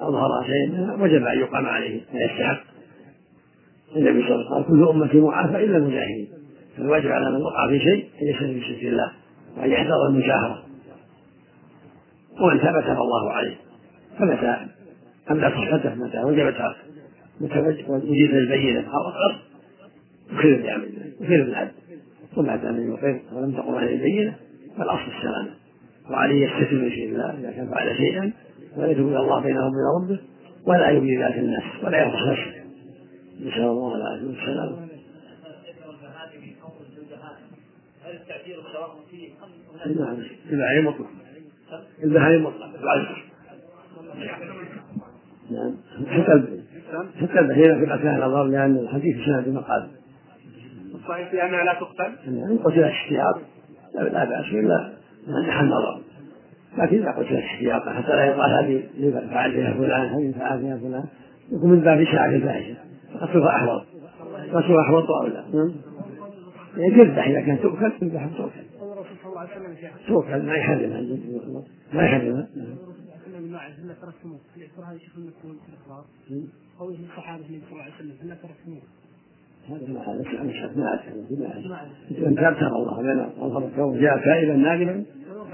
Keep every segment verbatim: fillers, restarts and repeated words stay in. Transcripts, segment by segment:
أظهر شيئا وجب أن يقام عليه ما يستحق. النبي صلى الله عليه وسلم قال كل أمتي معافى إلا المجاهدين، فالواجب على من وقع في شيء أن يسلم في سبيل الله وأن يحذر المجاهرة، ومن ثبت الله عليه. فمتى أملى صحته متى وجبت وجد البينة أو أقر يخير بعمل يخير بالعدل، وما دام يقر ولم تقم عليه البينة فالأصل السلامة، وعليه يستسلم في الله إذا كان فعل شيئا ويتوب إلى الله بينه وبين ربه ولا يبني ذات الناس ولا يفضح نفسه. نسأل الله العافية والسلامة. هل التعبير سواء فيه نعم البهائم مطلق البهائم مطلق نعم حتى البهيمة في قتلها الأضرار لأن الحديث سند المقال الصحيح في أنها لا تقتل إن قتلت احتياط لا بأس إلا منح النظر، لكن إذا قتلت احتياطا حتى لا يقال هذه فعل فيها فلان هذه فعل فيها فلان يكون من باب شاعر الفاحشة قتلها أحوط قتلها أحوط أولى. يذبح إذا كان تؤكل يذبح تؤكل تؤكل ما يحرمها ما يحرمها. هل تركتموه؟ الاعتراض هذا يشوف المسلمين في الإخبار قوله الصحابة النبي صلى الله عليه وسلم هل تركتموه؟ هذا ما هذا مش ما أتكلم ما أتكلم أنت أبتغى الله لنا أظهر الكون جاء كائبا نادما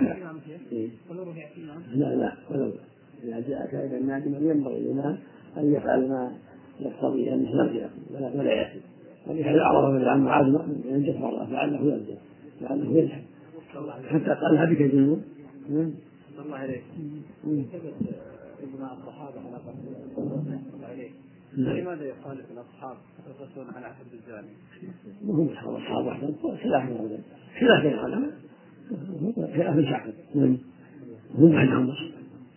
لا لا ولو إذا جاء كائبا نادما ينبغي لنا أن يفعل ما يقتضي أن يرجع ولا يأتي، ولهذا أعرض عن معاذ أن يجفر الله لعله يرجع لعله يرجع حتى قالها بك جنوب. الله عليك. إجماع الصحابة على قتل الله عليك. لماذا يخالف الأصحاب يقصون على حد الزاني؟ هم أصحاب واحد خلاف من خلاف بين العلماء خلاف شعب هم عندهم بس.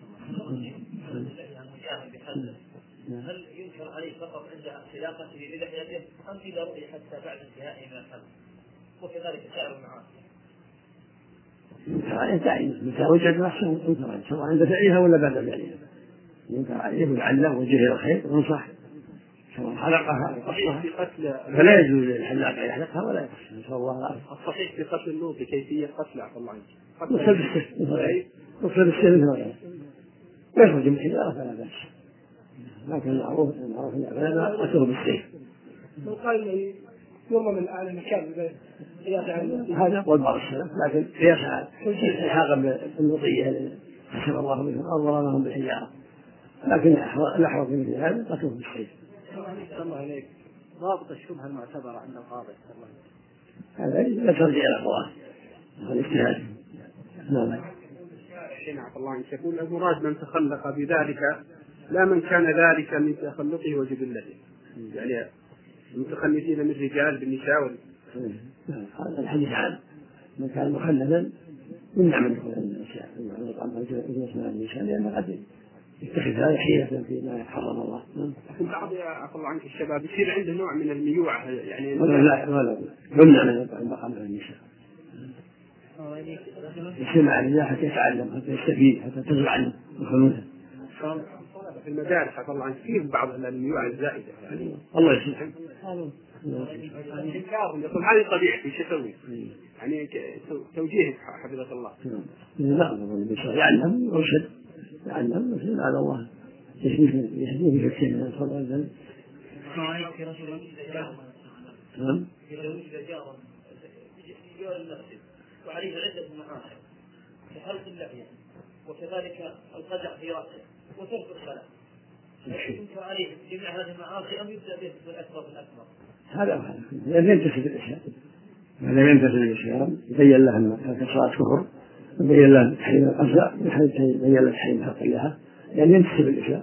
هل ينكر عليه فقط عند خلافته بلحيته أم إذا رؤي حتى بعد انتهائه من الحد وكذلك سائر المعاصي؟ ينكر دائما متى وجد نفسه ينكر سواء عند فعلها ولا بعد فعلها ينكر عليه ولعله وجه الخير وينصح سواء حلقها أو قصها فلا يجوز للحلاق أن يحلقها ولا يقصها. نسأل الله العافية. الصحيح في قتل النوب بكيفية قتل عفى الله عنك نصب السيف نصب السيف مثل يخرج من حجارة فلا بأس، لكن المعروف المعروف فلا قتله بالسيف. لو قال لي يوم من أعلى مكان هذا قول بعض السلف لكن يسعى الحاق بالوضية حسب الله منهم أو ضربهم بالحجارة، لكن الأحوط من مثل هذا قتله بالسيف. الله عليك. ضابط الشبهة المعتبرة عند القاضي هذا لا ترجع إلى القضاء والاجتهاد. نعم. عفى الله عنك. يقول المراد من تخلق بذلك لا من كان ذلك من تخلقه وجبلته، يعني المتخلفين من الرجال بالنساء. هذا الحديث عام من كان مخلفا يمنع من دخول النساء النساء لأن قد يتخذ هذا حيلة فيما حرم الله. لكن بعض عفى الله عنك الشباب يصير عنده نوع من الميوعة يعني ولا لا ولا يمنع من المقام على النساء يصير مع الرجال حتى يتعلم حتى يستفيد حتى تزرع عنه وخلوته في المدارس عفى الله عنك فيه بعض الميوعة الزائدة يعني الله يسمح. يقول هذه طبيعتي شو اسوي؟ يعني توجيه حفظك الله. لا يعلم ويرشد يعلم ويرشد على الله يهديه في كثير من الصلاة والسلام. في رجل نعم. إذا وجد جار جار المسجد وعليه عدة معاصي كحلق اللحية وكذلك القدح في رأسه وترك الصلاة، ينكر عليه جميع هذه المعاصي أم يبدأ به بالأكبر بالأكبر؟ هذا هو لم ينتسب الإسلام لم ينتسب الإسلام يبين له أن الصلاة كفر يبين له تحريم الأصل يبين له تحريم حق الله يعني ينتسب الإسلام.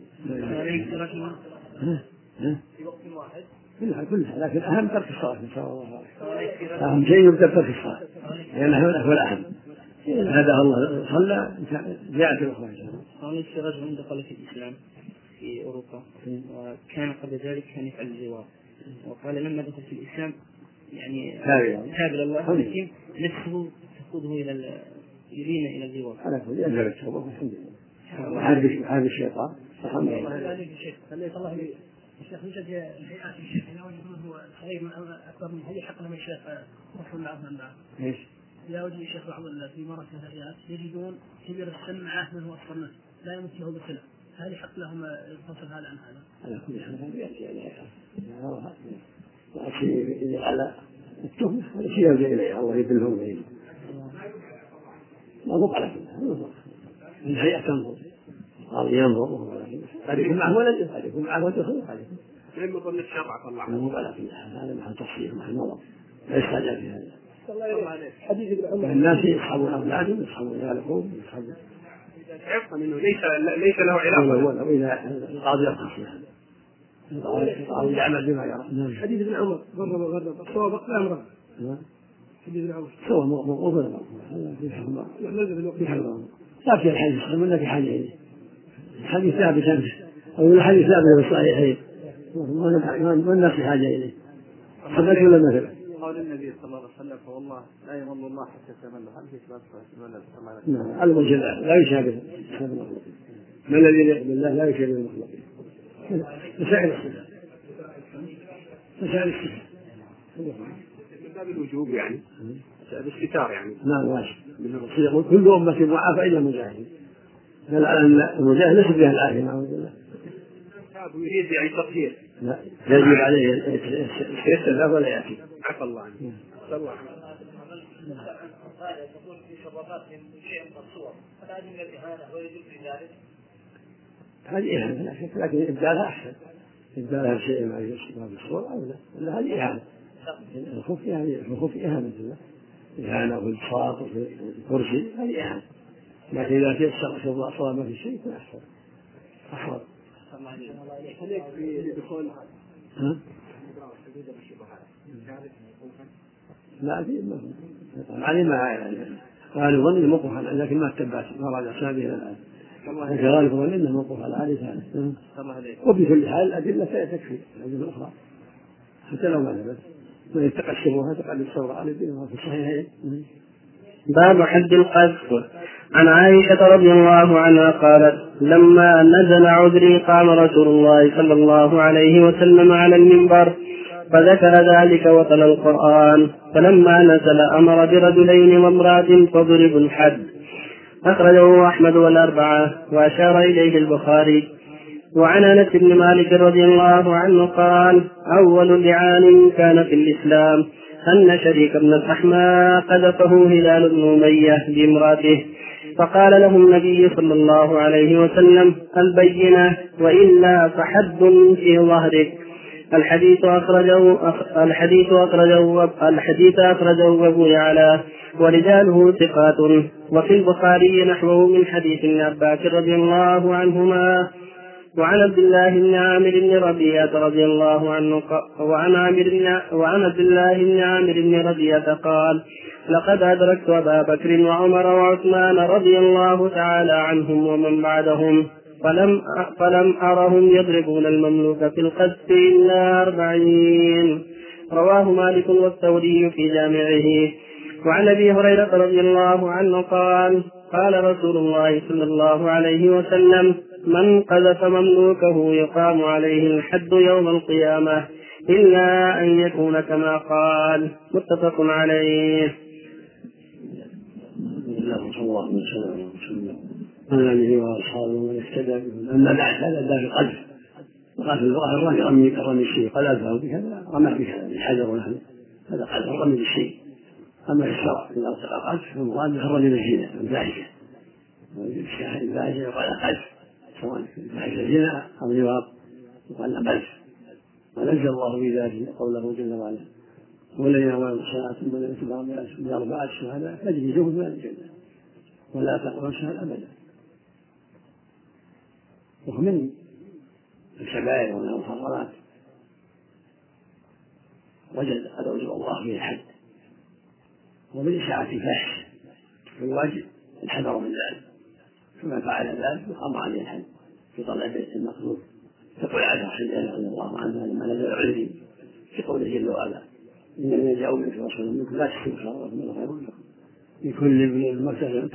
في وقت واحد كلها كلها لكن أهم ترك الصلاة إن شاء الله. أهم شيء يبدأ ترك الصلاة لأنه هو الأهم. هذا الله صلى جاءت الأخرى إن شاء الله. قال في رجل دخل في الإسلام في أوروبا وكان قبل ذلك كان يفعل الزواج وقال لما دخل في الإسلام يعني تاب إلى الله ولكن نفسه تقوده إلى يرينا إلى الزواج. على كل أنزل التوبة الحمد لله. هذا الشيطان الحمد لله. الشيخ يوجد هيئات الشيخ إذا وجدوه هو صغير من أكبر من هي حق لما الشيخ رسول الله من بعد. إيش؟ إذا وجد الشيخ بعض في مراكز الهيئات يجدون كبير السن معه من هو أصغر منه لا يمسه بسلة هل يحق لهم الفصل هذا عن هذا؟ على كل حال هذا يأتي عليها لا شيء على التهمة هذا شيء يرجع إليه الله يدلهم إليه مضبوط على كل حال من هيئة تنظر قاضي ينظر قد يكون معه ولد قد يكون معه ولد خلق قد يكون لم يظن الشرع طلع مضبوط على كل حال هذا محل تفصيل محل نظر لا يستعجل في هذا حديث ابن عمر الناس يصحبون أولادهم يصحبون عيالهم يصحبون عرفا انه ليس ليس له علاقه واذا القاضي يقص القاضي يعمل بما يرى. حديث ابن عمر غرب غرب الصواب لا امره. حديث ابن عمر سوى موقوف ولا موقوف في حكم في حكم لا في الحديث ولا في حاجه اليه الحديث ثابت امس او الحديث ثابت في الصحيحين ما الناس في حاجه اليه حدث ولا مثلا قول النبي صلى الله عليه وسلم فوالله لا يظن الله حتى تمنى هل في سبب الولد نعم المجد لا يشابه ما الذي يقبل الله لا يشابه المخلوقين مسائل الصفات مسائل الصفات من باب الوجوب يعني باستتار يعني نعم واجب كل أمة معافى إلا المجاهدين المجاهد ليس بها الآية نعوذ بالله يريد يعني تطهير لا يجب عليه يستدعى ولا يأتي عفى الله عنه صلى الله هذا تقول في شرباتهم شيء من الصور هذه من الإهانة ويجوز في ذلك هذه إهانة لا شك لكن إبدالها أحسن إبدالها شيء ما يشبه بالصور أو لا هذه إهانة الخوف يعني الخوف إهانة إهانة في البساط وفي الكرسي هذه إهانة لكن إذا تيسر صواب في شيء يكون أحسن أحسن عليك في دخول ها؟ لا في علي ما قالوا ظن الموقف على لكن ما اتبعت ما راجع سابه الى الان لكن غالب ظن انه موقف على علي ثالث وبكل حال الادله تكفي الادله الاخرى حتى لو ما ثبت من يتقى الشبهات تقعد الثوره على الدين في الصحيحين. باب حد القذف. عن عائشة رضي الله عنها قالت: لما نزل عذري قام رسول الله صلى الله عليه وسلم على المنبر فذكر ذلك وتلا القرآن، فلما نزل أمر برجلين وامرأة فضربوا الحد. أخرجه أحمد والأربعة وأشار إليه البخاري. وعن أنس بن مالك رضي الله عنه قال: أول لعان كان في الإسلام أن شريك بن الأحمى قذفه هلال بن أمية بامرأته، فقال له النبي صلى الله عليه وسلم: البينة وإلا فحد في ظهرك. الحديث أخرجه الحديث أخرجه الحديث أخرجه أبو يعلى ورجاله ثقات. وفي البخاري نحوه من حديث ابن عباس رضي الله عنهما. وعن عبد الله بن عامر بن ربيعة رضي الله عنه وعن عامر بن وعن عبد الله بن عامر بن ربيعة قال: لقد أدركت أبا بكر وعمر وعثمان رضي الله تعالى عنهم ومن بعدهم فلم فلم أرهم يضربون المملوك في القذف إلا أربعين. رواه مالك والثوري في جامعه. وعن أبي هريرة رضي الله عنه قال: قال رسول الله صلى الله عليه وسلم: من قذف مملوكه يقام عليه الحد يوم القيامة إلا أن يكون كما قال. متفق عليه. صلى الله عليه وسلم وعلى آله وأصحابه ومن اهتدى بهم. أما بعد هذا باب القذف وقذف الظاهر الرمي رمي كرمي الشيء قذفه بكذا رمى بكذا بالحجر ونحن هذا قذف الرمي بالشيء. أما الشرع إذا أطلق قذف فالمراد به الرمي بالزنا الفاحشة الفاحشة يقال قذف سواء فاحشة زنا أو لواط يقال قذف. ونزل الله في ذلك قوله جل وعلا: والذين يعملون الصلاة ثم لم يتبعوا بأربعة شهداء فاجلدوهم ثمانين جلدة ولا تقربوا الشهادة أبدا. ومن الكبائر ومن المحرمات وجد قد أوجب الله فيه الحد ومن إشاعة الفاحشة فالواجب الحذر من ذلك، فمن فعل ذلك يقام عليه الحد في طلع بيت المقصود. تقول عائشة رضي الله عنها لما نزل عذري في قوله جل وعلا: إن الذين جاءوا من رسول منكم لا تشركوا خيرا من خير لكم لكل من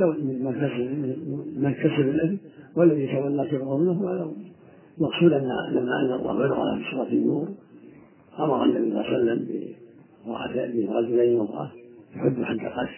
من كسب الذي والذي تولى كبره منه وله. المقصود أن لما أنزل الله بلغنا في سورة النور أمر النبي صلى الله عليه وسلم برجلين وامرأة يحب حد القذف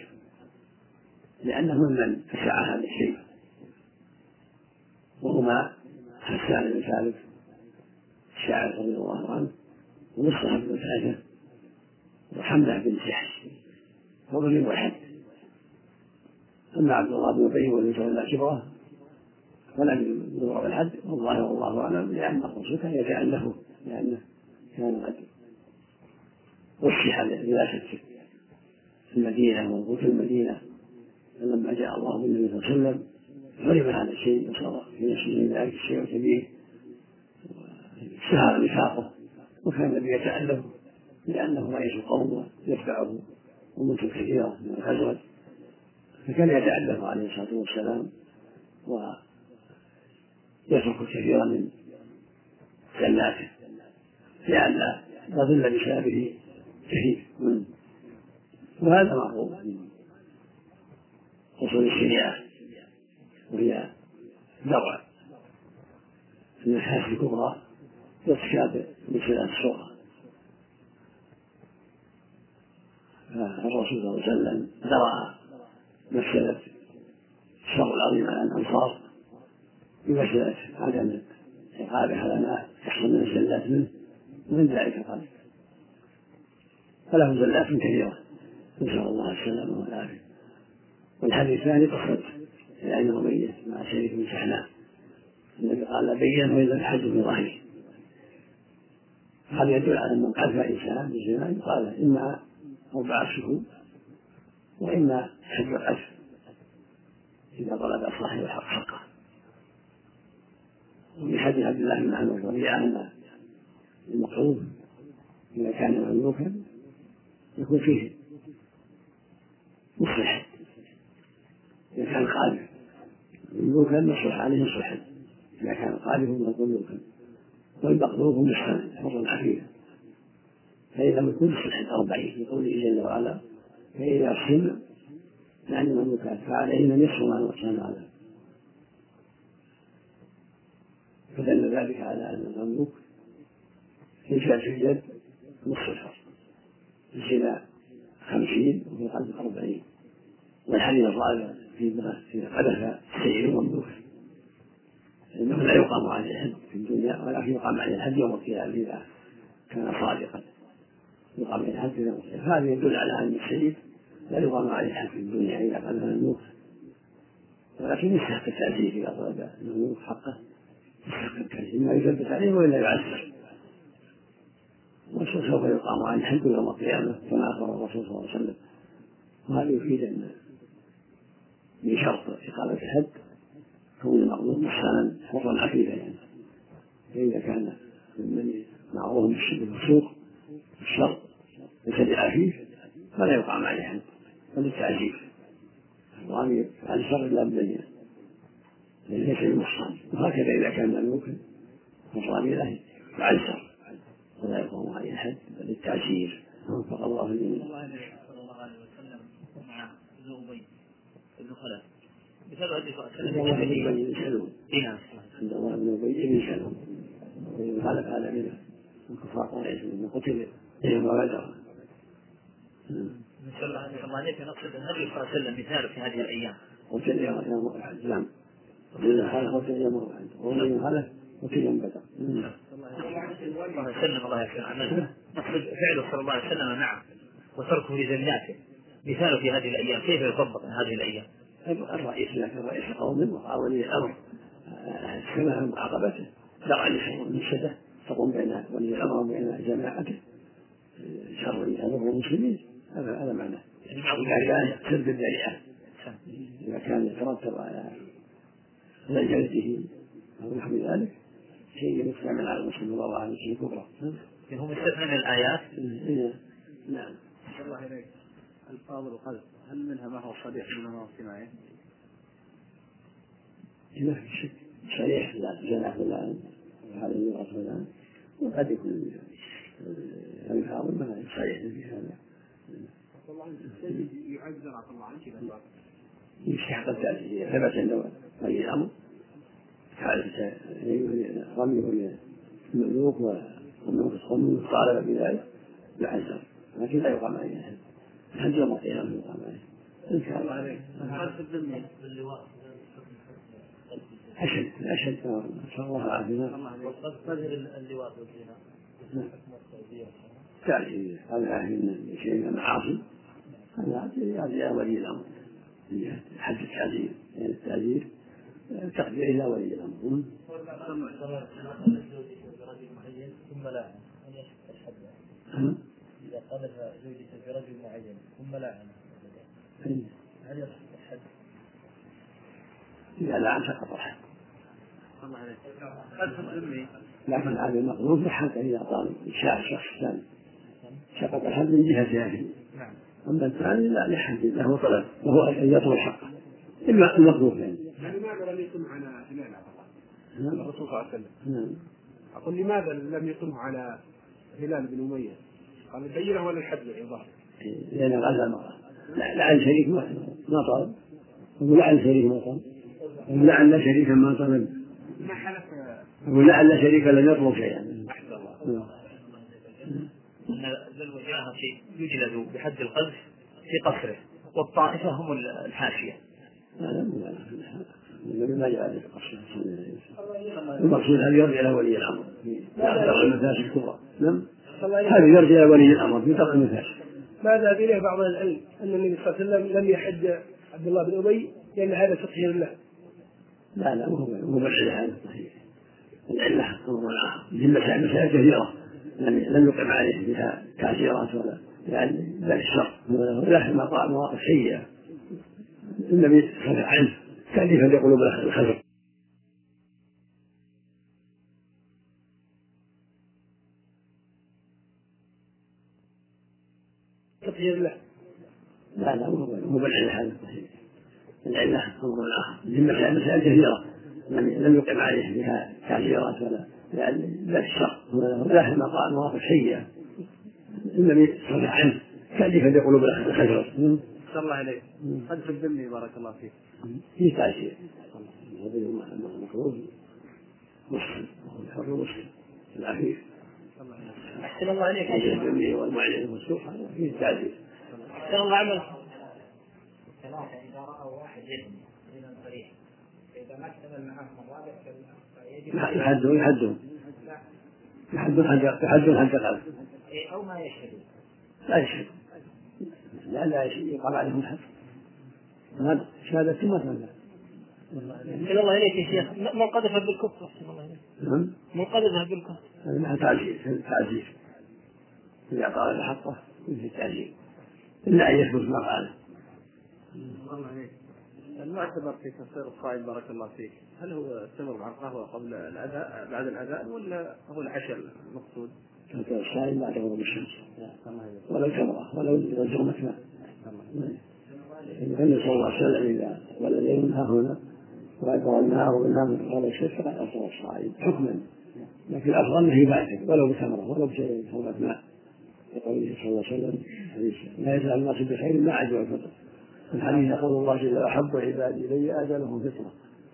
لأنه ممن أشاع هذا الشيء، وهما حسان بن ثابت الشاعر رضي الله عنه، ومصطفى بن ثابت، وحمزة بن جحش وضربوا الحد. أما عبد الله بن أبي والذي تولى كبره ولم يضرب الحد، والله والله أعلم، لأن الرسول كان يتألفه لأنه كان قد رشح بلا شك في المدينة وموجود في المدينة، فلما جاء الله بالنبي صلى الله عليه وسلم عرف هذا الشيء وصار في نفسه من ذلك الشيء الكبير واشتهر نفاقه، وكان النبي يتألف لأنه رئيس القوم ويتبعه أمة كثيرة من الخزرج، فكان يتألف عليه الصلاة والسلام ويترك كثيرا من زلاته لئلا يضل بسببه كثير. وهذا معروف من أصول الشريعة، وهي درع النحاس الكبرى وارتكاب المسألة الصغرى. فالرسول صلى الله عليه وسلم درع مسألة الشر العظيم على الأنصار بمسألة عدم عقابه على ما يحصل من الزلات منه، ومن ذلك قال فله زلات كثيرة، نسأل الله السلامة والعافية. والحديث الثاني قصة العين الرمية مع شريك بن سحناء، النبي قال بين وإذا الحج في ظهره. هذا يدل على أن من قذف إنسان بالزنا قال إما أربعة شهور وإما حج القذف إذا طلب صاحب الحق حقه. وفي حديث عبد الله بن عمرو رضي الله عنه المقذوف إذا كان مملوكا يكون فيه مصلحة، إذا كان قادر مملوكا مصلح عليه مصلحا، إذا كان قادر مملوكا، والمقذوف مستند حرا عفيفا، فإذا لم يكن مصلحا أربعين لقوله جل وعلا فإذا صن يعني مملوكات فعليهن نصف ما نقصان على، فدل ذلك على أن المملوك يجعل في اليد نصف الحر، الزنا خمسين وفي القلب أربعين. والحديث الرابع في قذف السيد مملوكا إنه لا يقام عليه الحد في الدنيا ولكن يقام عليه الحد يوم القيامة إذا كان صادقا، يقام عليه الحد يوم القيامة. هذا يدل على أن السيد لا يقام عليه الحد في الدنيا إذا قذف المملوك، ولكن يستحق التأثير إذا طلب المملوك حقه، يستحق التأثير ما يثبت عليه وإلا يعسر، وسوف يقام عليه الحد يوم القيامة كما أخبر الرسول صلى الله عليه وسلم. وهذا يفيد أن من شرط إقامة الحد كون المظلوم محسنا حرا عفيفا، يعني فإذا كان ممن معروف بالشبه والسوق الشر ليس بعفيف فلا يقام عليه حد وللتعزيز الرامي عن الشر لا بد ليس المحصن. وهكذا إذا كان مملوكا فالرامي له يعزر ولا يقام عليه حد للتعزيز. وفق الله الجميع. صلى الله عليه وسلم مع ذو أبي بن خلف بسبب هذه الصلاة عند الله بن أبي بن سلول وإن خالف هذا من الكفار قريش من قتل يوم بدر. نسأل الله أن عليك نقصد النبي صلى الله عليه وسلم مثال في هذه الأيام قتل يوم أحد. نعم قتل خالف قتل يوم أحد ومن خالف قتل يوم بدر. الله يسلم الله يسلم عمله. نقصد فعله صلى الله عليه وسلم معه وتركه لزناته مثال في هذه الأيام كيف يطبق هذه الأيام؟ الرئيس لكن رئيس قوم وولي الأمر سمع معاقبته درع لشر المفسدة تقوم بين ولي الأمر وبين جماعته شر يضر المسلمين. هذا هذا معناه. إذا كان سد الذريعة إذا كان يترتب على جلده أو نحو ذلك شيء يستعمل على المسلم الله عليه شيء كبرى. هم استثنى من الآيات. نعم. الله إليك. الفاظ القذف هل منها ما هو صريح ومنها ما هو كناية؟ ما في شك صريح لا جناح ولا هذا اللغة ولا وقد يكون الفاظ ما صريح في هذا. يعذر عفى الله عنك إذا يستحق التأثير ثبت عنده ولي الأمر حالة رميه المملوك والمملوك الصمم طالب بذلك يعذر لكن لا يقام عليه أحد الحج يوم القيامة يقام عليه. أشد أشد نسأل الله العافية. قدر اللواء والزنا تعزيز هذا من شيء من المعاصي، هذا يرجع ولي الأمر من جهة حد التعزير، يعني التعزير ترجع إلى ولي الأمر. ثم لا أن يشهد الحد إذا قذف زوجته برجل معين ثم لا هل يشهد الحد؟ إذا لا سقط الحد. لكن هذا المقصود حتى إذا قال شاء الشخص الثاني سقط الحد من جهة جاهل. أما الثاني لا لحد له طلب وهو أن يطلب حقه إما المقصود يعني. لماذا لم يتم على هلال الرسول صلى الله عليه وسلم؟ نعم. أقول لماذا لم يتم على هلال بن أمية؟ قال البينة ولا الحد بالإضافة؟ لأن غزا المرأة لعل شريك ما طلب ولعل شريك ما طلب ولعل شريكا ما طلب ما حلف ولعل شريكا لم يطلب شيئا. أحسن الله. أن ذا الوجاهة يجلد بحد القذف في قصره والطائفة هم الحاشية. لا لا لا ما جاء ذلك قصره. المقصود هل يرجع إلى ولي الأمر في درء المفاسد الكبرى. نعم هذا يرجع إلى ولي الأمر في درء المفاسد. ماذا به بعض العلم أن النبي صلى الله عليه وسلم لم يحد عبد الله بن أبي لأن هذا تطهير له. لا لا هو بالعلة هذا التطهير. العلة مسائل مسائل كثيرة لم يقم عليه بها تأثيرات ولا يعني لا الشر ولا مواقف سيئة. النبي صلى عنه تأليفا لقلوب الخلق. تطهير له. لا لا هو بالعلة هذا التطهير. العلة أمر آخر مسائل مسائل كثيرة لم يقم عليه بها تأثيرات ولا يعني لا الشر ولا مواقف سيئة. النبي صلى عنه تأليفا لقلوب الخلق. صلى الله عليه قد في الذمي بارك الله فيك في تأثير هذا المفروض مسلم الحر مسلم العفيف أحسن الله عليك يا شيخ. الذمي والمعلم والسوء فيه تأثير. أحسن الله عملك. ثلاثة إذا رأوا واحد يزني من الطريق إذا ما اكتمل معهم الرابع يحدون يحدون يحدون يحدون حد القلب أو ما يشهدون لا يشهد لا لا يقال عليهم الحد هذا شهادة مثلا. أحسن الله عليك يا شيخ. من قذف بالكفر أحسن الله عليك. نعم من قذف بالكفر هذا مع تعزير تعزير إذا قال حقه في تعزير إلا أن يثبت ما قاله. المعتبر في تفسير الصائم بارك الله فيك هل هو استمر مع القهوة قبل الأذان بعد الأذان ولا هو العشاء المقصود؟ كان الصائم بعد غروب الشمس ولو تمرة ولو زغمة ماء. النبي صلى الله عليه وسلم إذا والذين ها هنا وأدبر النار والنار من قال الشيخ فقد أفطر الصائم حكما، لكن الأفضل أنه يباشر ولو بتمرة ولو بزغمة ماء لقوله صلى الله عليه وسلم لا يزال الناس بخير ما عجوا الفطر. الحديث يقول الله جل أحب عبادي إلي أجلهم فطرة.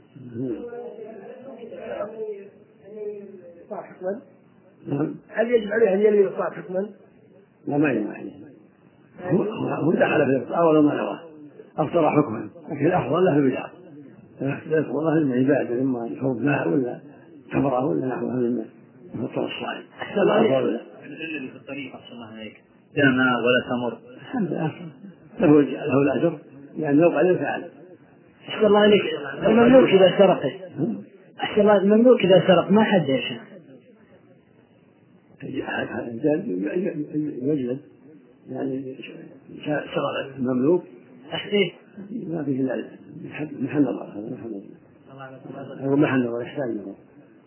هل يجب عليه أن يلي الإفطار حكما؟ لا ما يجب عليه. هو دخل في الإفطار ولو ما نواه أفطر حكما، لكن الأفضل له البدعة. الأفضل له العبادة إما شرب ماء ولا تمرة ولا نحوها مما يفطر الصائم. أحسن الله عليك. الذي في الطريق أحسن الله عليك لا ماء ولا تمر الحمد لله له له الأجر يعني لو قال فعل. أحسن الله عليك. المملوك إذا سرق أحسن الله المملوك إذا سرق ما حد يا شيخ يجلد يعني سرق المملوك أحسن ما فيه إلا محل الله هذا هو محل الله يحتاج له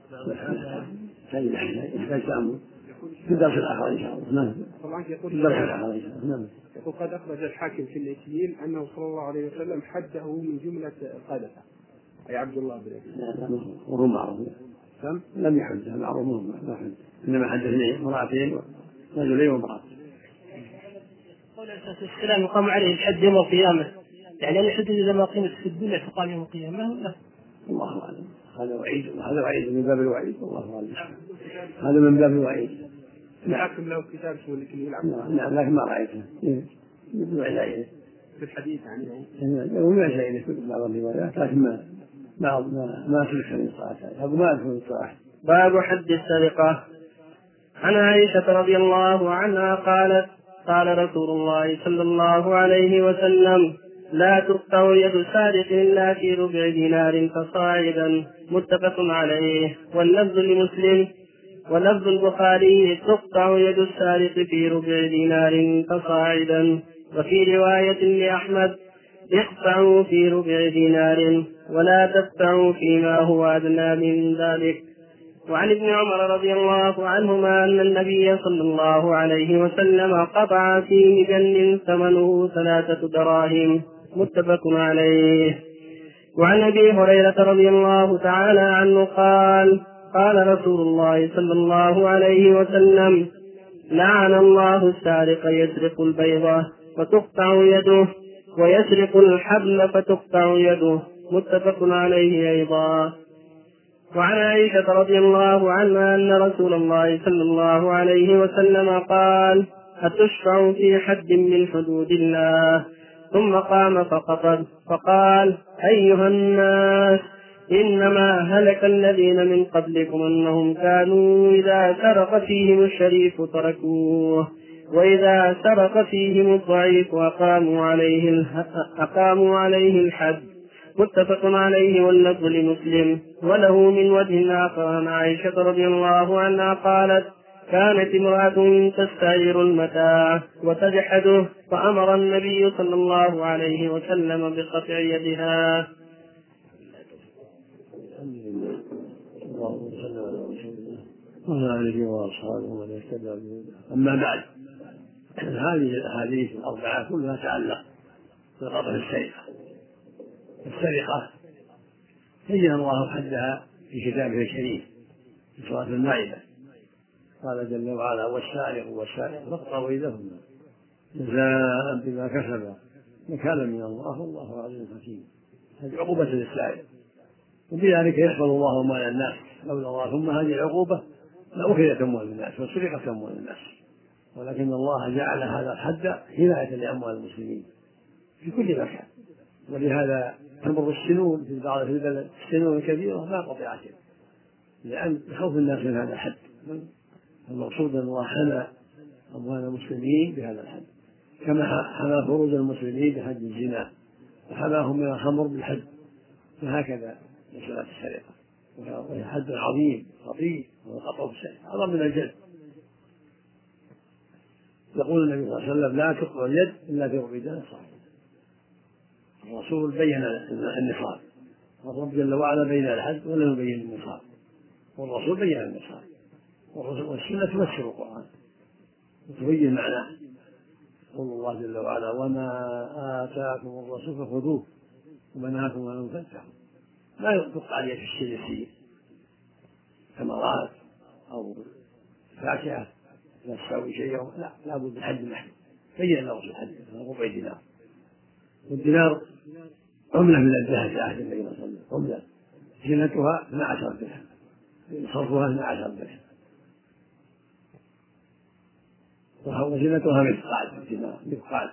يحتاج تأمل في الدرس الآخر إن شاء الله. نعم. في الدرس الآخر إن شاء الله. نعم. يقول قد أخرج الحاكم في الإتيين أنه صلى الله عليه وسلم حده من جملة القذفة أي عبد الله بن أبي. لا لا وهو معروف. كم؟ لم يحده معروف ما حد إنما حدثني امرأتين رجلين وامرأة. قول الأساس السلام يقام عليه الحد يوم القيامة يعني الحدود إذا ما قيمت في الدنيا تقام يوم القيامة ولا؟ الله أعلم. هذا وعيد وهذا وعيد من باب الوعيد والله أعلم. هذا من باب الوعيد. الحاكم له كتاب اسمه الإكليل. نعم لكن ما رأيته. يدعو إليه في الحديث عنه. وما إليه في بعض الروايات لكن ما ما ما ما تدخل من صلاة أبو ما تدخل من صلاة. باب حد السرقة. عن عائشة رضي الله عنها قالت قال رسول الله صلى الله عليه وسلم لا تقطع يد سارق إلا في ربع دينار فصاعدا. متفق عليه. واللفظ لمسلم ولفظ البخاري تقطع يد السارق في ربع دينار فصاعدا. وفي رواية لأحمد اقطعوا في ربع دينار ولا تقطعوا فيما هو أدنى من ذلك. وعن ابن عمر رضي الله عنهما أن النبي صلى الله عليه وسلم قطع في مجن ثمنه ثلاثة دراهم. متفق عليه. وعن أبي هريرة رضي الله تعالى عنه قال قال رسول الله صلى الله عليه وسلم لعن الله السارق يسرق البيضة فتقطع يده ويسرق الحبل فتقطع يده. متفق عليه أيضا. وعن عائشة رضي الله عنها أن رسول الله صلى الله عليه وسلم قال أتشفع في حد من حدود الله؟ ثم قام فقطر فقال أيها الناس إنما هلك الذين من قبلكم أنهم كانوا إذا سرق فيهم الشريف تركوه وإذا سرق فيهم الضعيف أقاموا عليه أقاموا عليه الحد. متفق عليه. واللفظ لمسلم. وله من وجه آخر عن عائشة رضي الله عنها قالت كانت امرأة تستعير المتاع وتجحده فأمر النبي صلى الله عليه وسلم بقطع يدها. اللهم صل على رسول الله وعلى آله وأصحابه ومن اهتدى بهداه. أما بعد، هذه الأحاديث الأربعة كلها تعلق بقطع السرقة. السرقة بين الله حدها في كتابه الشريف في سورة المائدة. قال جل وعلا والسارق والسارق فاقطعوا أيديهما جزاء بما كسبا نكالا من الله والله عزيز حكيم. هذه عقوبة للسارق، وبذلك يحفظ الله مال الناس لولا الله. ثم هذه العقوبة لأخذت أموال الناس وسرقت أموال الناس، ولكن الله جعل هذا الحد حماية لأموال المسلمين في كل مكان. ولهذا تمر السنون في بعض البلد السنون كبيرة ما قطعت لأن خوف الناس من هذا الحد. المقصود أن الله حمى أموال المسلمين بهذا الحد، كما حمى فروج المسلمين بحد الزنا وحماهم من الخمر بالحد. فهكذا مسألة السرقة وهي حد عظيم خطير وقطع السرقة أعظم من الجلد. يقول النبي صلى الله عليه وسلم لا تقطع اليد إلا في ربع دينار صحيح. الرسول بين النصاب، والرب جل وعلا بين الحد ولم يبين النصاب، والرسول بين النصاب، والسنة تفسر القرآن وتبين معناه. يقول الله جل وعلا وما آتاكم الرسول فخذوه وما نهاكم عنه فانتهوا. لا يقطع اليد في الشيء يسير ثمرات أو فاكهة لا تساوي شيئا، لا لابد من حد محدود بين له الحد ربع دينار. والدينار عملة من الذهب في عهد النبي صلى الله عليه وسلم، عملة زينتها اثنا عشر درهم، صرفها اثنا عشر درهم، وزينتها مثقال في الدينار مثقال.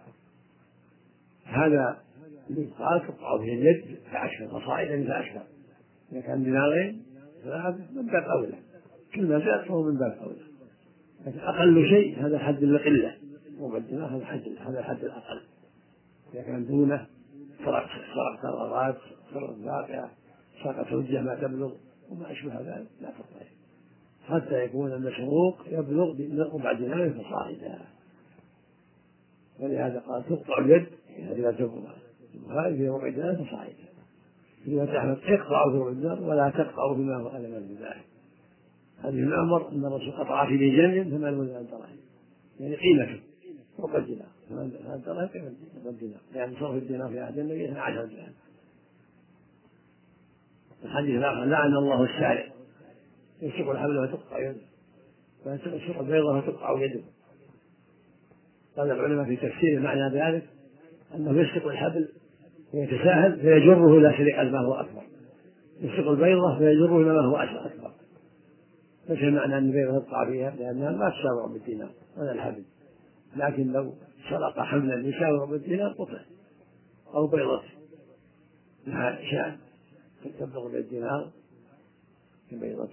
هذا مثقال تقطع به اليد بعشر فصاعدا فأكثر. إذا كان دينارين فهذا من باب أولى، كل ما زاد فهو من باب أولى. لكن أقل شيء هذا حد القلة، ربع الدينار هذا حد هذا الحد الأقل. إذا كان دونه سرق سرق ثروات سرق باقية سرقة زوجة ما تبلغ وما أشبه ذلك لا تقطع حتى يكون المسروق يبلغ ربع دينار فصاعدا. ولهذا قال تقطع اليد إذا تبلغ هذه في ربع دينار فصاعدا. إذا تحمل اقطعوا في ربع دينار ولا تقطعوا بما هو أقل من ذلك. هذه الأمر أن الرسول قطع في جنب ثمان مليون دراهم، يعني قيمته ربع دينار. هذا الدراهم قيمة ربع دينار، يعني صرف الدينار في عهد النبي اثنا عشر درهم. الحديث الآخر لعن الله السارق يسرق الحبل وتقطع يده ويسرق البيضة وتقطع يده. قال العلماء في تفسير معنى ذلك أنه يسرق الحبل ويتساهل فيجره إلى سرقة ما هو أكبر، يسرق البيضة فيجره إلى ما هو أكبر. مثل معنى أن البيضة تقطع فيها لأنها ما تساوي ربع الدينار ولا الحبل، لكن لو سرق حملا يساوي ربع الدينار قطع أو بيضة لها شأن تبلغ بالدينار كبيضة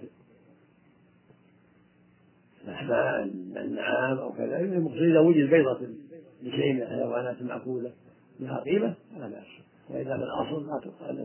الأحبال النعام أو كذا. المقصود إذا وجد بيضة لشيء من الحيوانات المأكولة لها قيمة فلا بأس، وإذا في الأصل لا تقال.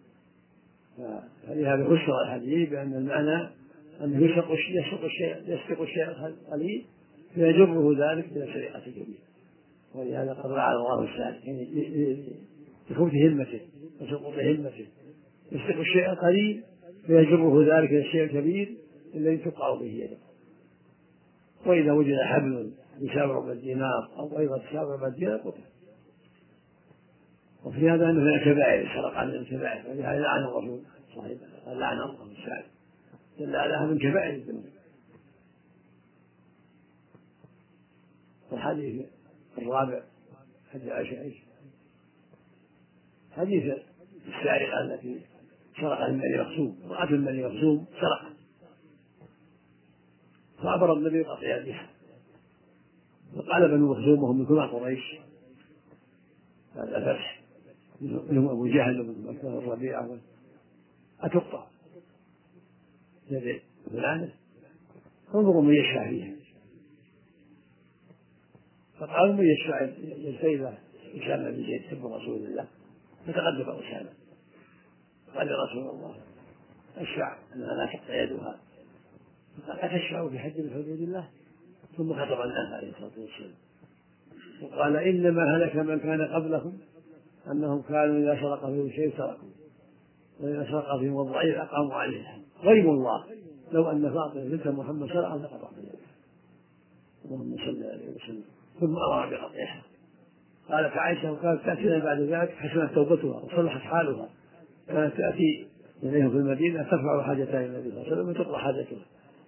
فلهذا فسر الحديث بأن المعنى أنه يسرق الشيء يسرق الشيء القليل فيجره ذلك إلى سرقة كبيرة، ولهذا قد رعى الله السالك يعني بفوت همته وسقوط همته، يسرق الشيء القليل فيجره ذلك إلى الشيء الكبير الذي تقع به يده. وإذا وجد حبل يساوي ربع الدينار أو أيضا تساوي ربع الدينار قتل. وفي هذا أنه من الكبائر، سرق عن الكبائر، ولهذا لعن الرسول صحيح قال لعن الله السالك دل على من كبائر الذنوب. والحديث الرابع حديث عائشة حديث السارقة التي سرق المال مغصوب، رأت المال مغصوب سرقت فأمر النبي بقطع يدها، وقال بنو مخزوم وهم من كبار قريش بعد الفتح منهم أبو جهل ومن مكة الربيع أتقطع يد فلانة انظروا من يشفع فيها. فقالوا من يشفع السيدة أسامة بن زيد حب رسول الله، فتقدم أسامة قال يا رسول الله أشفع أنها لا تقطع يدها، فقال أتشفع بحد من حدود الله؟ ثم خطب الناس عليه الصلاة والسلام وقال إنما هلك من كان قبلهم أنهم كانوا إذا سرق فيهم شيء تركوا، وإذا سرق فيهم الضعيف أقاموا عليه الحد، غيب الله لو أن فاطمة بنت محمد سرقت لقطعت يده. اللهم صل عليه وسلم. ثم أمر بقطعها. قالت عائشة وقالت تأتينا بعد ذلك حسنت توبتها وصلحت حالها، كانت تأتي إليهم في المدينة ترفع حاجتها النبي صلى الله عليه وسلم وتقضى حاجتها.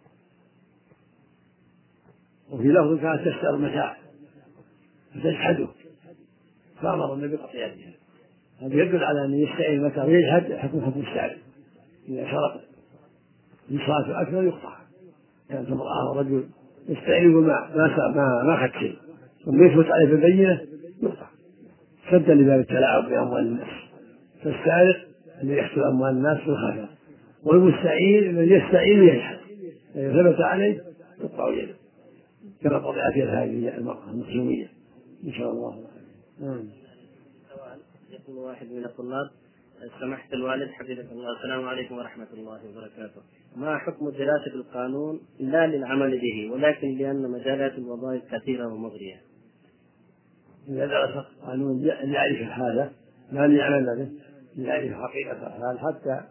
وفي لفظ كانت تستر متاع فتجحده فأمر النبي بقطع يدها. هذا يدل على أن يستعين المتاع ويجحد حكم حكم السعي. إذا سرق نصاف أكثر يقطع. كانت امرأة ورجل يستعين بما ما ما أخذ شيء ثم يثبت عليه في البينة يقطع سدا لباب التلاعب بأموال الناس. فالسارق الذي يحصل أموال الناس بالخفاء، والمستعين الذي يستعين ويجحد إذا ثبت عليه يقطع يده كما قطعت يد هذه المرأة المخزومية إن شاء الله. سؤال يقول واحد من الطلاب: سمحت الوالد حفظك الله، السلام عليكم ورحمة الله وبركاته، ما حكم دراسة القانون لا للعمل به ولكن لأن مجالات الوظائف كثيرة ومغرية؟ إذا درس القانون يعرف هذا لا ليعمل به، يعرف حقيقة هذا حتى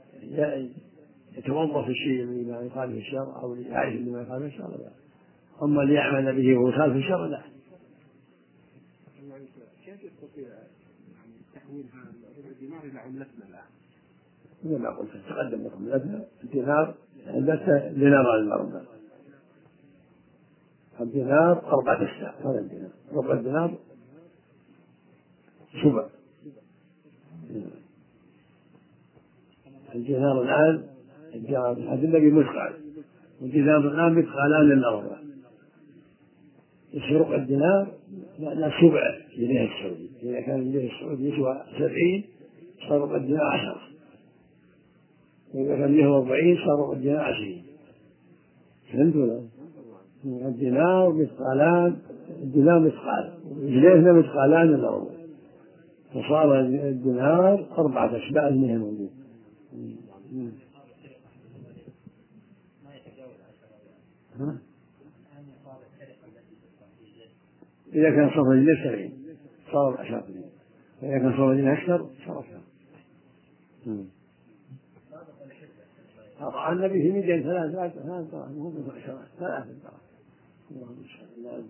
يتوظف في الشيء بما يقال في الشرع أو يعرف بما يقال في الشرع لا، أما ليعمل به وهو خالف الشرع لا. كيف يستطيع تحويل هذا الدينار إلى عملتنا الآن؟ مثل ما قلت تقدم لكم الأدنى الدينار عندك دينار الأربعة، الدينار أربعة أشياء، هذا الدينار ربع الدينار سبع. الدينار الآن النبي مثقال، والدينار الآن مثقالان الأربعة. يسرق الدينار لا سبع جنيه السعودي، إذا كان الجنيه السعودي يسوى سبعين صار ربع الدينار عشرة، وإذا كان له أربعين صار ربع الدينار عشرين. فهمتوا لا؟ الدينار مثقالان، الدينار مثقال، الجنيه مثقالان الأربعة، فصار الدينار أربعة أشباع منها موجود. إذا كان صرف الجنيه سبعين صار عشرة، إذا كان صرف الجنيه أكثر صار أكثر. أطعن النبي في مئتين ثلاثة ثلاثة مهم عشرة ثلاثة درهم. اللهم صل على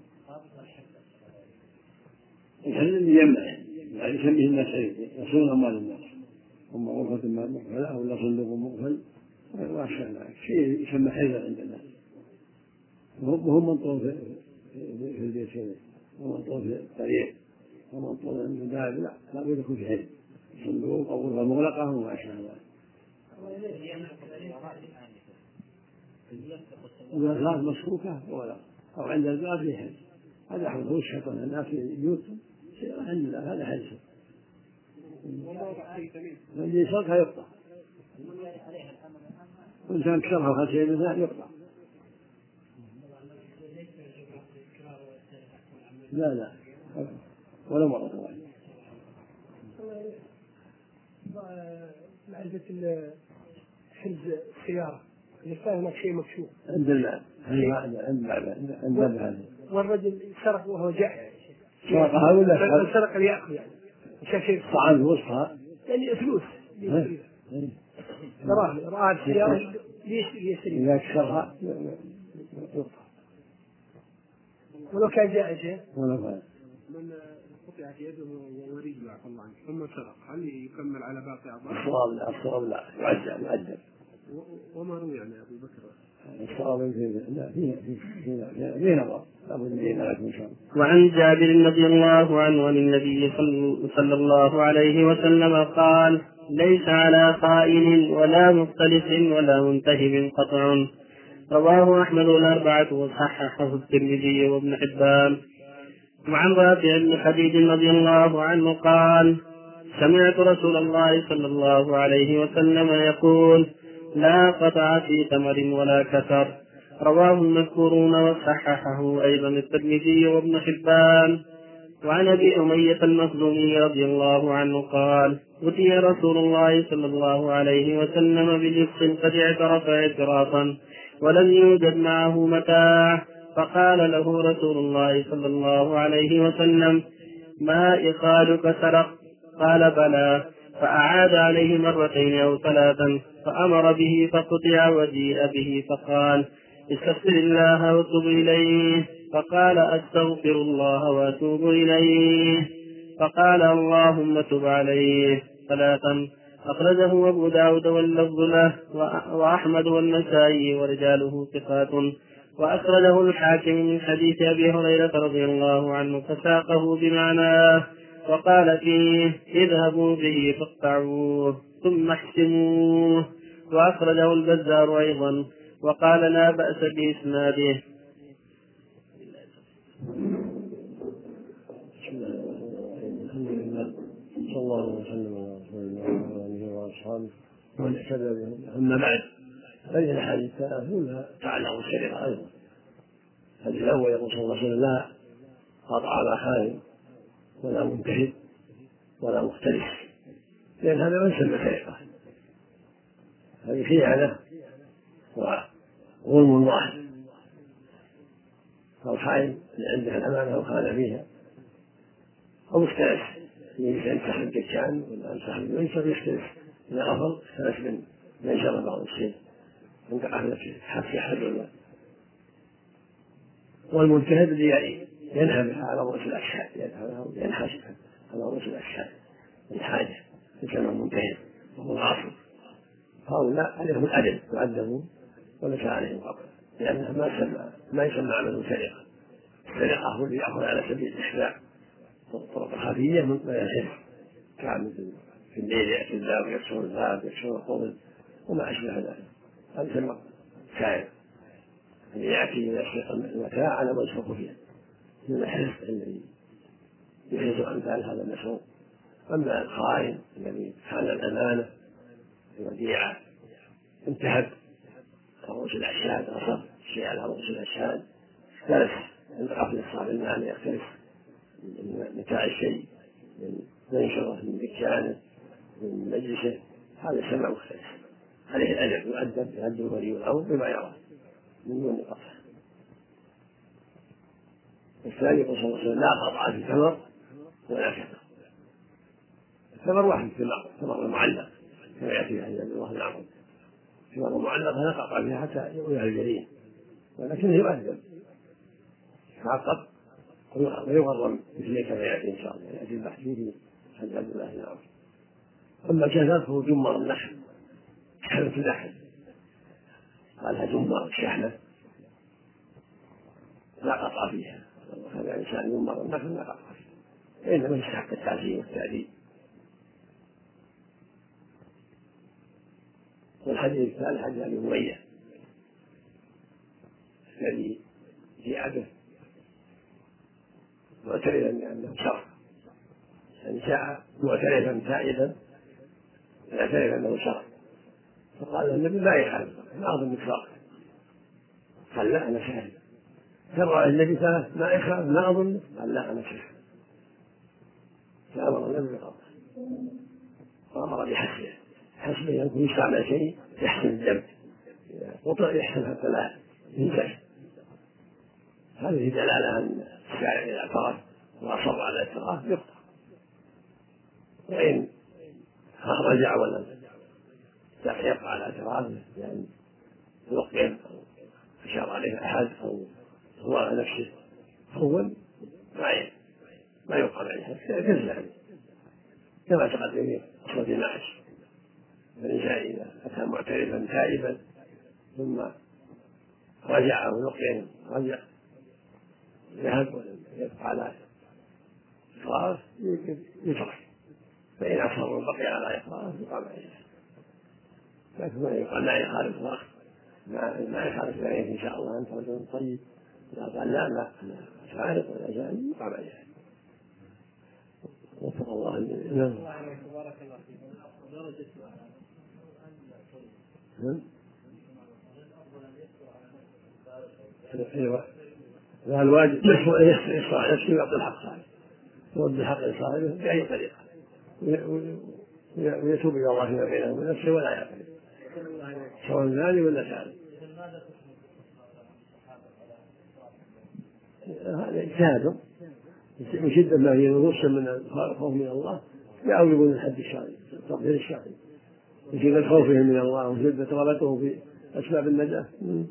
النبي. اللي يمنع يعني يسميه الناس يصون أموال الناس، هم غرفة مال مقفلة ولا صندوق مقفل وأشياء شيء يسمى حيلة عند الناس، وهم منطون في في البيت كذا ومنطون في الطريق ومنطون عند الباب، لا لا بد يكون في حيل صندوق أو غرفة مغلقة وما أشبه ذلك. والأغراض مسكوكة ولا أو عند الباب في حيل، هذا حول الشيطان الناس في بيوتهم عند هذا حيل. الذي يسرقها يقطع. وإن كان كسرها وخلت شيء منها يقطع. لا لا ولا مرة واحدة. معرفة حرز السيارة اللي فاهمك شيء مكشوف عند المال عند عند هذا والرجل سرق وهو جائع سرقها ولا سرق ليأكل يعني شاف شيء طعام وسطها يعني فلوس دراهم رأى السيارة ليش يشتري إذا كسرها يقطع ولو كان جائع ولا فعل. من قطعت يده ورجله عفى الله عنه ثم سرق هل يكمل على باقي أعضاء؟ الصواب لا الصواب لا يعدل يعدل. وما روي عن أبي بكر؟ الصواب فيه لا فيه فيه فيه نظر لابد من لكم إن شاء الله. وعن جابر رضي الله عنه عن النبي صلى الله عليه وسلم قال: ليس على خائن ولا مختلف ولا منتهب قطع. رواه أحمد والأربعة وصححه الترمذي وابن حبان. وعن رافع بن خديج رضي الله عنه قال: سمعت رسول الله صلى الله عليه وسلم يقول: لا قطع في تمر ولا كسر. رواه المذكورون وصححه أيضا الترمذي وابن حبان. وعن أبي أمية المخزومي رضي الله عنه قال: أتي رسول الله صلى الله عليه وسلم بلبس قد اعترف اعترافا ولم يوجد معه متاع، فقال له رسول الله صلى الله عليه وسلم: ما إخالك سرق؟ قال: بلى. فأعاد عليه مرتين أو ثلاثا فأمر به فقطع وجيء به فقال: استغفر الله واتوب إليه. فقال: أستغفر الله وأتوب إليه. فقال: اللهم تب عليه. ثلاثا. أخرجه أبو داود واللفظ له وأحمد والنسائي ورجاله ثقات. وأخرجه الحاكم من حديث أبي هريرة رضي الله عنه فساقه بمعناه وقال فيه: اذهبوا به فاقطعوه ثم احسموه. وأخرجه البزار أيضا وقال: لا بأس بإسناده. الحمد لله صلى الله وسلم على رسول الله وآله وأصحابه ومن اهتدى بهم. أما بعد فإن الحديث كلها تعلق الشريعة أيضا. الحديث الأول يقول صلى الله عليه وسلم: لا قطع على خائن ولا منتهب ولا مختلف، لأن هذا من سمى سرقة، هذه خيانة وظلم واحد. فالخائن اللي عنده الأمانة وخان فيها، أو مختلف اللي يمسح الدكان ولا يمسح المنشر يختلف إذا أفضل يختلف من منشر بعض الشيء عند أهل حبس حد. والمنتهب اللي ينهب على رؤوس الأشهاد ينحاش على رؤوس الأشهاد الحاجة يسمى المنتهب وهو العاصم. هؤلاء عليهم الأدب يؤدبون وليس عليهم قبل، لأنه ما يسمى ما يسمى عمل سرقة. السرقة هو اللي يأخذ على سبيل الإخفاء طرق خفية من الحرف، كان في الليل يأتي الباب ويكسر الباب ويكسر القبل وما أشبه ذلك، هذا يسمى سارق اللي يأتي يسرق المتاع على ما يسرق فيه من الحرف الذي يحرز أمثال هذا المسروق. أما الخائن الذي خان الأمانة الوديعة انتهب رؤوس الأشهاد أصب شيء على رؤوس الأشهاد اختلف عند قتل أصحاب المال يختلف من متاع الشيء من منشره من دكانه من مجلسه، هذا سمع مختلف عليه الأدب يؤدب يؤدب ولي الأمر بما يرى من دون قطع. الثاني يقول صلى الله عليه وسلم: لا قطع في ثمر ولا كسر. الثمر واحد في الأرض، ثمر معلق كما يأتي في حديث الله العظيم، ثمر معلق لا قطع فيها حتى يؤويها الجريم، ولكنه يؤدب يعاقب ويغرم مثل كما يأتي إن شاء الله، يأتي البحث في حديث عبد الله بن عمرو. أما الكسر فهو جمر النحل، شحنة النحل قالها جمر الشحنة لا قطع فيها، هذا الإنسان جمر النحل لا قطع فيها، إنما يستحق التعزيم والتأديب. والحديث الثالث حديث أبي أمية الذي في عبده معترفا بأنه شر، يعني جاء معترفا تائبا يعترف أنه شر فقال النبي ما يحل ما أظن إكراه. قال لا أنا شاهد. كرر النبي ثلاث ما يخاف ما أظن. قال لا أنا شاهد. فأمر النبي بالقطع وأمر بحسبه. حسبه يكون يستعمل شيء يحسن الدم قطع يحسن حتى لا ينتهي. هذه دلالة أن الشارع إذا اعترف وأصر على الاعتراف يقطع، وإن رجع ولم يبقى على اعترافه لأن يلقن أو أشار عليه أحد أو هو على نفسه أول ما ما يبقى عليه كالزاني كما تقدم في أصل ناعش. فالإنسان إذا أتى معترفا تائبا ثم رجع أو لقن رجع ذهب ولم يبقى على إقراره يترك، فإن أصر بقي على إقراره يقام عليه، لكن ما يقال لا يخالف الله ما يخالف ذلك إن شاء الله أنت رجل طيب. إذا قال لا لا أنا فارق ولا جاني يقام عليه. وفق الله الجميع. بارك الله فيكم. درجة ايوه لا الواجب يصنع نفسه ويعطي الحق صاحبه يرد الحق لصاحبه باي طريقه ويتوب الى الله فيما بينه وبين نفسه ولا يعترف سواء زاني ولا سارق. هذا اجتهادهم من شده ما هي نص من الخوف من الله يعوضون الحد الشرعي التطهير الشرعي من شده خوفهم من الله وشده رغبته في اسباب النجاه.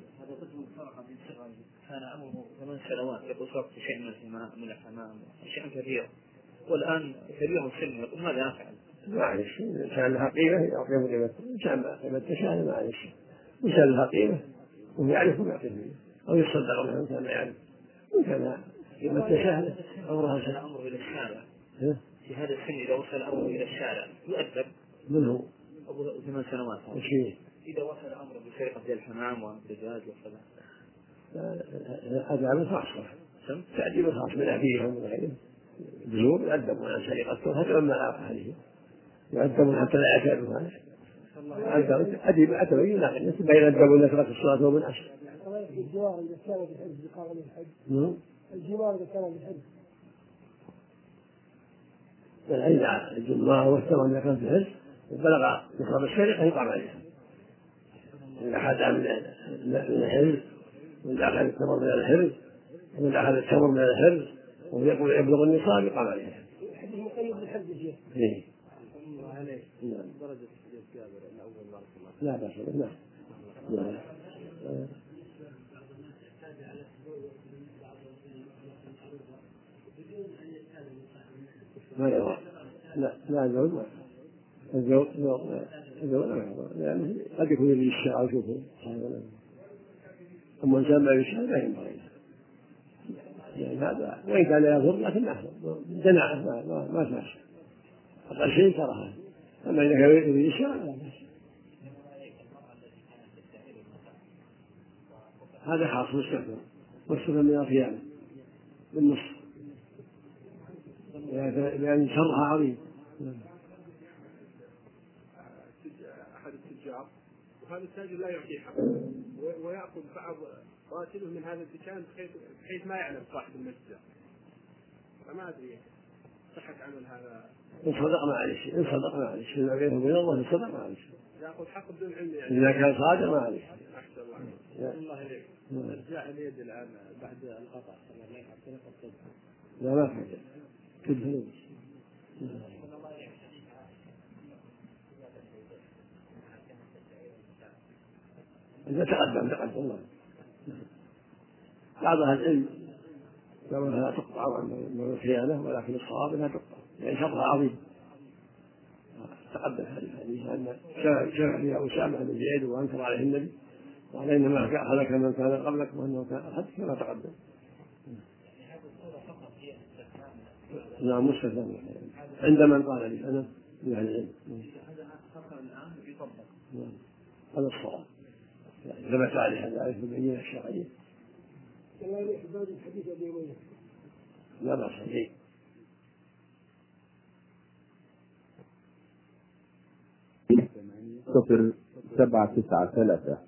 كان عمره ثمان سنوات يقول صرت شيء من الحمام من الحمام شيء كبير، والآن كبير سن يقول ماذا أفعل؟ معلش كان لها قيمة يعطيهم قيمته، كان ما قيمته شهر معلش وكان لها قيمة ويعرف ويعطيه أو يصدق منها كان يعرف وكان قيمته شهر عمرها سنة. الأمر إلى الشارع في هذا السن إذا وصل الأمر إلى الشارع يؤدب. من هو؟ أبو ثمان سنوات إذا وصل الأمر بسرقة زي الحمام والدجاج وكذا هذا عمل خاص تعديل خاص من أبيهم وغيرهم بزور يؤدبون عن سرقته هذا ما لا عليه يؤدبون حتى لا يعتادوا هذا أدب أدب يناقض بين أدب ونسرة الصلاة وبالعشر. الجوار إذا كان بالحج بقام الحج الجوار إذا كان بالحج إذا الجمار والثمر إذا كان بالحج بلغ نصاب السرقة يقام عليها. إذا أخذ من الحج وإذا أخذ التمر من الحرز وإذا أخذ التمر من الحرز ويقول يبلغ النصاب يقام عليه. الحديث مقيد بالحرز يا شيخ. الله عليك. درجة جابر الأول بارك الله. لا بأس به. نعم. نعم. ما يرى. لا لا الزوج ما. الزوج الزوج لا يرى. يعني قد يكون لي الشعر وشوفه. أما إنسان ما يشاء لا ينبغي يعني هذا وإن كان يضر لكن ما جناعه ما ما ما سمع أقل شيء كرهه. أما إذا كان يريد الشاء لا بأس. هذا خاص مستثنى مستثنى من الخيانة بالنص لأن شرها عظيم. أحد التجار وهذا التاجر لا يعطيه حقه ويأخذ بعض راتبه من هذا الدكان بحيث ما يعلم صاحب المتجر، فما أدري صحة عمل هذا. إن صدق معلش إن صدق معلش فيما بينه وبين الله إن صدق معلش يأخذ حق بدون علم يعني. إذا كان صادق معلش. أحسن الله. الله إليك. جاء اليد الآن بعد القطع لا ما فعل كله إذا تقدم تقدم الله. بعض أهل العلم قالوا لا تقطع من الخيانة ولكن الصواب أنها تقطع لأن شرها عظيم. تقدم هذا الحديث أن شرع فيها أسامة بن زيد وأنكر عليه النبي وقال إنما هلك من كان قبلك وأنه كان أحد كما تقدم. نعم مستثنى عند من قال لي أنا من أهل العلم. هذا الصواب ثبت عليه ذلك بالبينة الشرعية. لا بأس به. صفر سبعة تسعة ثلاثة.